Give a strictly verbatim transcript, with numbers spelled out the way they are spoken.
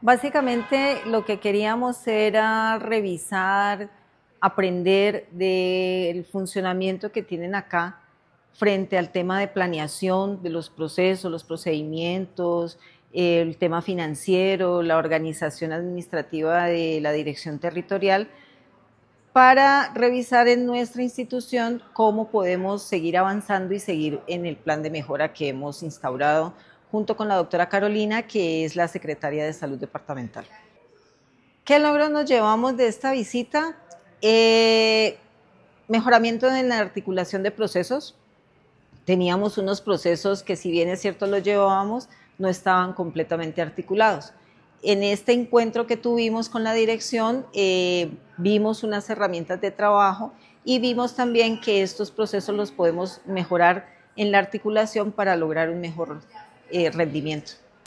Básicamente lo que queríamos era revisar, aprender del funcionamiento que tienen acá frente al tema de planeación de los procesos, los procedimientos, el tema financiero, la organización administrativa de la dirección territorial, para revisar en nuestra institución cómo podemos seguir avanzando y seguir en el plan de mejora que hemos instaurado junto con la doctora Carolina, que es la secretaria de Salud Departamental. ¿Qué logros nos llevamos de esta visita? Eh, mejoramiento en la articulación de procesos. Teníamos unos procesos que, si bien es cierto los llevábamos, no estaban completamente articulados. En este encuentro que tuvimos con la dirección, eh, vimos unas herramientas de trabajo y vimos también que estos procesos los podemos mejorar en la articulación para lograr un mejor eh, rendimiento.